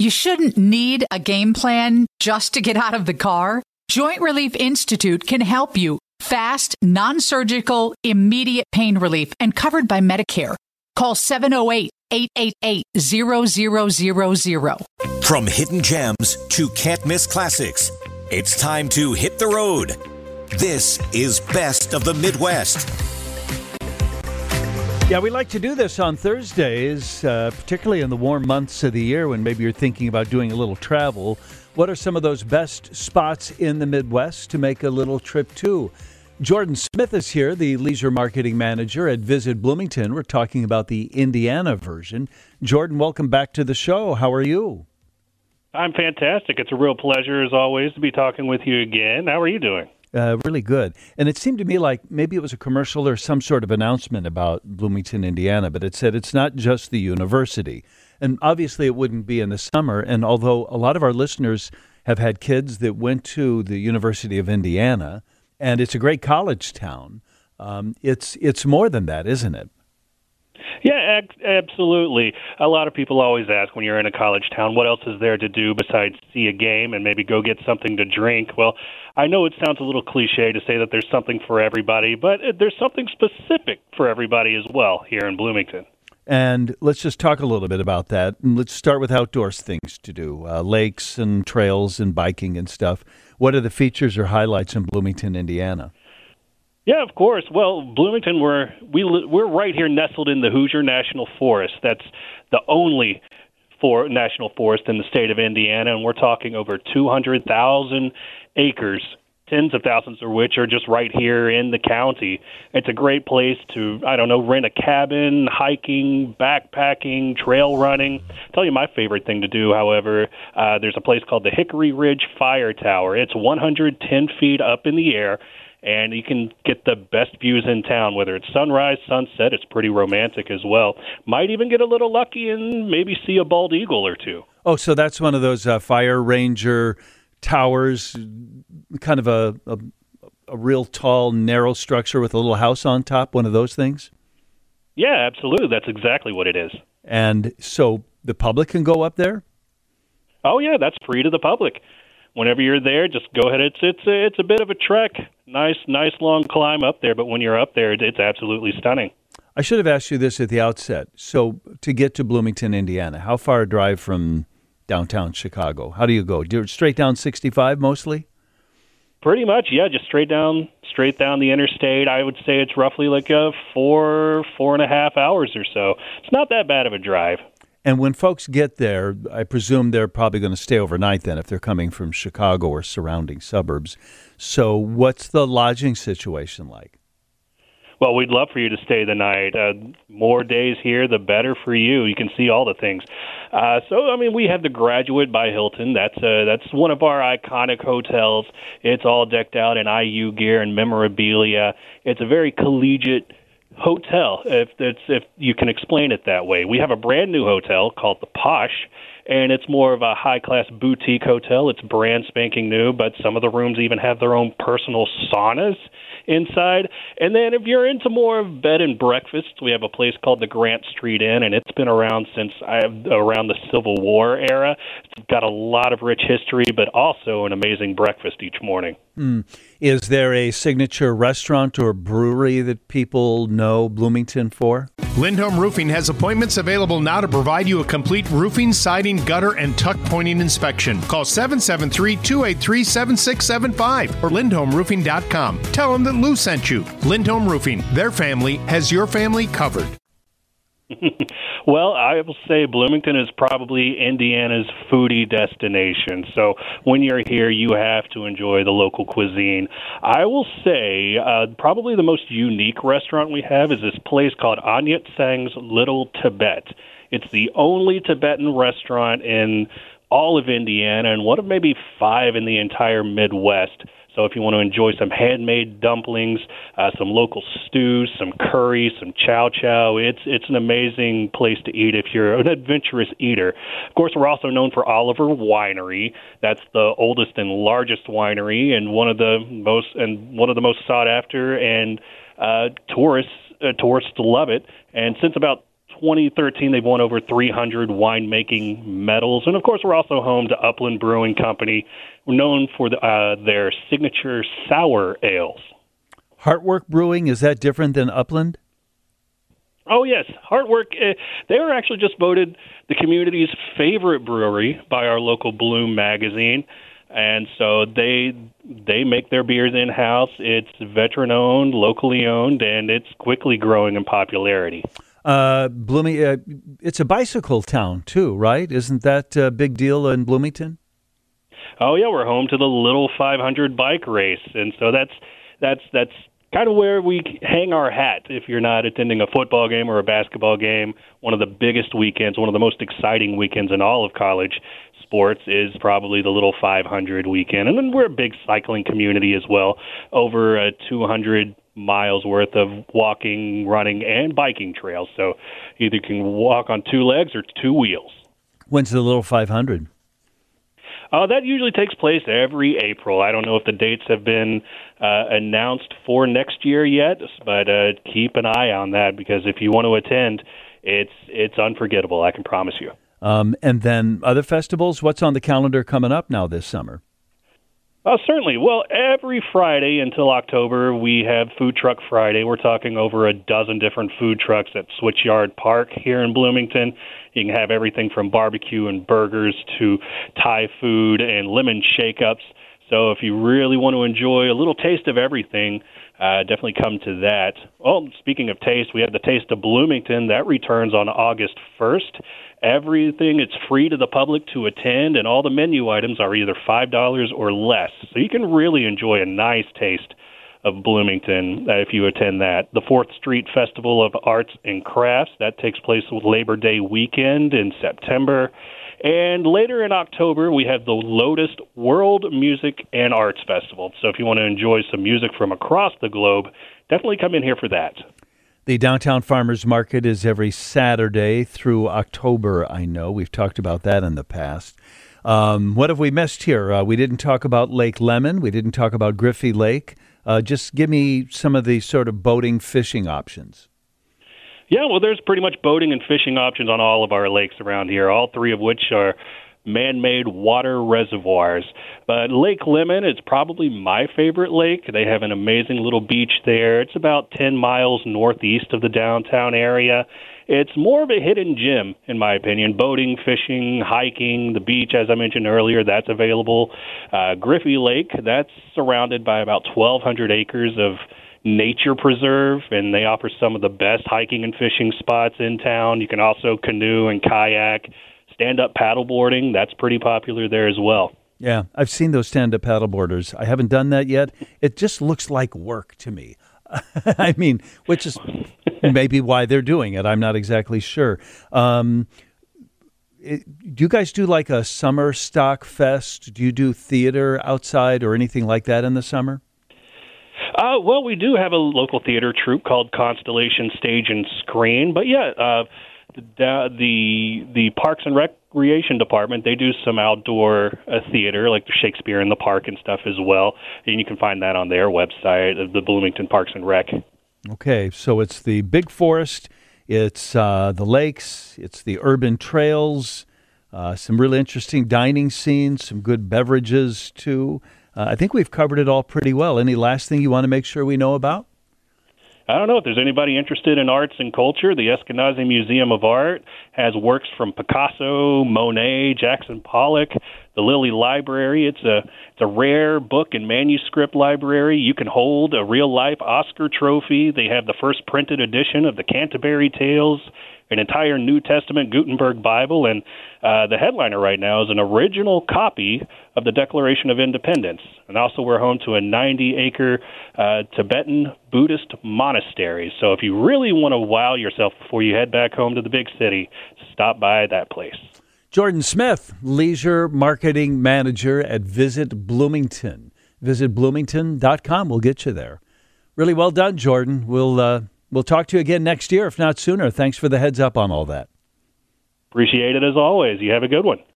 You shouldn't need a game plan just to get out of the car. Joint Relief Institute can help you. Fast, non-surgical, immediate pain relief and covered by Medicare. Call 708-888-0000. From hidden gems to can't-miss classics, it's time to hit the road. This is Best of the Midwest. Yeah, we like to do this on Thursdays, particularly in the warm months of the year when maybe you're thinking about doing a little travel. What are some of those best spots in the Midwest to make a little trip to? Jordan Smith is here, the leisure marketing manager at Visit Bloomington. We're talking about the Indiana version. Jordan, welcome back to the show. How are you? I'm fantastic. It's a real pleasure, as always, to be talking with you again. How are you doing? Really good. And it seemed to me like maybe it was a commercial or some sort of announcement about Bloomington, Indiana, but it said it's not just the university. And obviously it wouldn't be in the summer. And although a lot of our listeners have had kids that went to the University of Indiana, and it's a great college town, it's more than that, isn't it? Yeah, absolutely. A lot of people always ask when you're in a college town, what else is there to do besides see a game and maybe go get something to drink? Well, I know it sounds a little cliche to say that there's something for everybody, but there's something specific for everybody as well here in Bloomington. And let's just talk a little bit about that. And let's start with outdoors things to do, lakes and trails and biking and stuff. What are the features or highlights in Bloomington, Indiana? Yeah, of course. Well, Bloomington, we're right here nestled in the Hoosier National Forest. That's the only national forest in the state of Indiana, and we're talking over 200,000 acres, tens of thousands of which are just right here in the county. It's a great place to, rent a cabin, hiking, backpacking, trail running. I'll tell you my favorite thing to do, however, there's a place called the Hickory Ridge Fire Tower. It's 110 feet up in the air, and you can get the best views in town, whether it's sunrise, sunset. It's pretty romantic as well. Might even get a little lucky and maybe see a bald eagle or two. Oh, so that's one of those fire ranger towers, kind of a real tall, narrow structure with a little house on top, one of those things? Yeah, absolutely. That's exactly what it is. And so the public can go up there? Oh, yeah, that's free to the public. Whenever you're there, just go ahead. It's a bit of a trek. Nice long climb up there, but when you're up there, it's absolutely stunning. I should have asked you this at the outset. So to get to Bloomington, Indiana, how far a drive from downtown Chicago? How do you go? Do you straight down 65 mostly? Pretty much, yeah, just straight down the interstate. I would say it's roughly like 4.5 hours or so. It's not that bad of a drive. And when folks get there, I presume they're probably going to stay overnight then if they're coming from Chicago or surrounding suburbs. So what's the lodging situation like? Well, we'd love for you to stay the night. More days here, the better for you. You can see all the things. We have the Graduate by Hilton. That's one of our iconic hotels. It's all decked out in IU gear and memorabilia. It's a very collegiate hotel, if you can explain it that way. We have a brand new hotel called the Posh, and it's more of a high-class boutique hotel. It's brand spanking new, but some of the rooms even have their own personal saunas inside. And then if you're into more of bed and breakfast, we have a place called the Grant Street Inn, and it's been around since around the Civil War era. It's got a lot of rich history, but also an amazing breakfast each morning. Is there a signature restaurant or brewery that people know Bloomington for? Lindholm Roofing has appointments available now to provide you a complete roofing, siding, gutter, and tuck pointing inspection. Call 773-283-7675 or lindholmroofing.com. Tell them that Lou sent you. Lindholm Roofing, their family has your family covered. Well, I will say Bloomington is probably Indiana's foodie destination. So when you're here, you have to enjoy the local cuisine. I will say probably the most unique restaurant we have is this place called Anyat Sang's Little Tibet. It's the only Tibetan restaurant in all of Indiana and one of maybe 5 in the entire Midwest. So if you want to enjoy some handmade dumplings, some local stews, some curry, some chow chow, it's an amazing place to eat if you're an adventurous eater. Of course, we're also known for Oliver Winery. That's the oldest and largest winery and one of the most sought after, and tourists love it. And since about 2013, they've won over 300 winemaking medals. And, of course, we're also home to Upland Brewing Company. We're known for their signature sour ales. Heartwork Brewing, is that different than Upland? Oh, yes. Heartwork, they were actually just voted the community's favorite brewery by our local Bloom magazine. And so they make their beers in-house. It's veteran-owned, locally owned, and it's quickly growing in popularity. It's a bicycle town, too, right? Isn't that a big deal in Bloomington? Oh, yeah, we're home to the Little 500 bike race. And so that's kind of where we hang our hat if you're not attending a football game or a basketball game. One of the biggest weekends, one of the most exciting weekends in all of college sports is probably the Little 500 weekend. And then we're a big cycling community as well, over 200 miles worth of walking, running, and biking trails. So either you can walk on two legs or two wheels. When's the Little 500? That usually takes place every April. I don't know if the dates have been announced for next year yet, but keep an eye on that, because if you want to attend, it's unforgettable, I can promise you. And then other festivals, what's on the calendar coming up now this summer? Certainly. Well, every Friday until October, we have Food Truck Friday. We're talking over a dozen different food trucks at Switchyard Park here in Bloomington. You can have everything from barbecue and burgers to Thai food and lemon shake-ups. So if you really want to enjoy a little taste of everything, definitely come to that. Well, speaking of taste, we have the Taste of Bloomington. That returns on August 1st. Everything is free to the public to attend, and all the menu items are either $5 or less. So you can really enjoy a nice taste of Bloomington if you attend that. The 4th Street Festival of Arts and Crafts, that takes place with Labor Day weekend in September. And later in October, we have the Lotus World Music and Arts Festival. So if you want to enjoy some music from across the globe, definitely come in here for that. The Downtown Farmers Market is every Saturday through October, I know. We've talked about that in the past. What have we missed here? We didn't talk about Lake Lemon. We didn't talk about Griffey Lake. Just give me some of the sort of boating, fishing options. Yeah, well, there's pretty much boating and fishing options on all of our lakes around here, all three of which are man-made water reservoirs. But Lake Lemon is probably my favorite lake. They have an amazing little beach there. It's about 10 miles northeast of the downtown area. It's more of a hidden gem, in my opinion. Boating, fishing, hiking, the beach, as I mentioned earlier, that's available. Griffey Lake, that's surrounded by about 1,200 acres of nature preserve, and they offer some of the best hiking and fishing spots in town. You can also canoe and kayak. Stand-up paddleboarding, that's pretty popular there as well. Yeah, I've seen those stand-up paddleboarders. I haven't done that yet. It just looks like work to me. I mean, which is maybe why they're doing it. I'm not exactly sure. Do you guys do like a summer stock fest? Do you do theater outside or anything like that in the summer? Well, we do have a local theater troupe called Constellation Stage and Screen. But, yeah, the Parks and Recreation Department, they do some outdoor theater, like the Shakespeare in the Park and stuff as well. And you can find that on their website, the Bloomington Parks and Rec. Okay, so it's the big forest, it's the lakes, it's the urban trails, some really interesting dining scenes, some good beverages, too. I think we've covered it all pretty well. Any last thing you want to make sure we know about? I don't know. If there's anybody interested in arts and culture, the Eskenazi Museum of Art has works from Picasso, Monet, Jackson Pollock. The Lilly Library, it's a rare book and manuscript library. You can hold a real-life Oscar trophy. They have the first printed edition of the Canterbury Tales, an entire New Testament Gutenberg Bible, and the headliner right now is an original copy of the Declaration of Independence. And also we're home to a 90-acre Tibetan Buddhist monastery. So if you really want to wow yourself before you head back home to the big city, stop by that place. Jordan Smith, Leisure Marketing Manager at Visit Bloomington. Visit Bloomington.com. We'll get you there. Really well done, Jordan. We'll talk to you again next year, if not sooner. Thanks for the heads up on all that. Appreciate it as always. You have a good one.